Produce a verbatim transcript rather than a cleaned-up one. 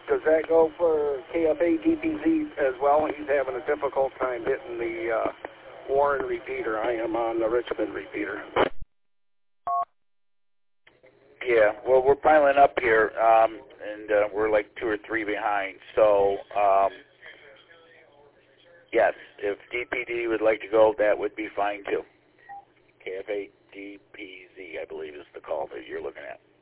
Does that go for K F A D P Z as well? He's having a difficult time hitting the uh, Warren repeater. I am on the Richmond repeater. Yeah, well, we're piling up here, um, and uh, we're like two or three behind. So, um, yes, if D P D would like to go, that would be fine too. K F A D P Z, I believe, is the call that you're looking at.